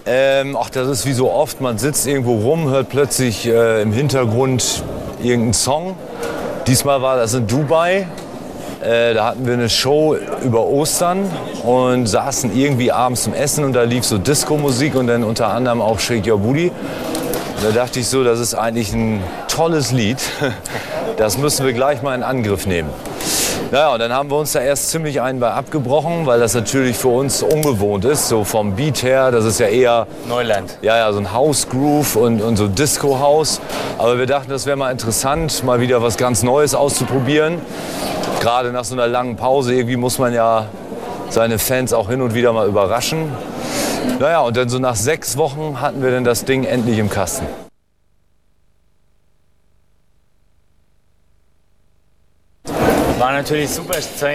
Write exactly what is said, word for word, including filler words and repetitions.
Ähm, ach, das ist wie so oft, man sitzt irgendwo rum, hört plötzlich äh, im Hintergrund irgendeinen Song. Diesmal war das in Dubai. Äh, da hatten wir eine Show über Ostern und saßen irgendwie abends zum Essen und da lief so Disco-Musik und dann unter anderem auch Shake Your Booty. Und da dachte ich so, das ist eigentlich ein tolles Lied. Das müssen wir gleich mal in Angriff nehmen. Naja, und dann haben wir uns da erst ziemlich einen bei abgebrochen, weil das natürlich für uns ungewohnt ist, so vom Beat her. Das ist ja eher Neuland. Ja, ja, so ein House-Groove und, und so Disco-House. Aber wir dachten, das wäre mal interessant, mal wieder was ganz Neues auszuprobieren. Gerade nach so einer langen Pause, irgendwie muss man ja seine Fans auch hin und wieder mal überraschen. Naja, und dann so nach sechs Wochen hatten wir dann das Ding endlich im Kasten. War natürlich super Zeit.